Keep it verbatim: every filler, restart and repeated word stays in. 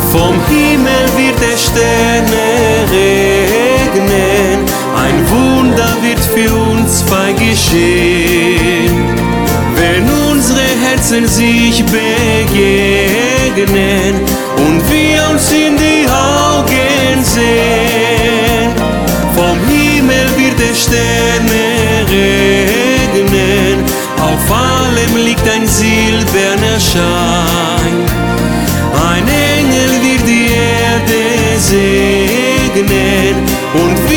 Vom Himmel wird es Sterne regnen, ein Wunder wird für uns geschehen. Wenn unsere Herzen sich begegnen und wir uns in die Augen sehen, vom Himmel wird es Sterne regnen, auf allem liegt ein silberner Schein. Ein Engel wird die Erde segnen und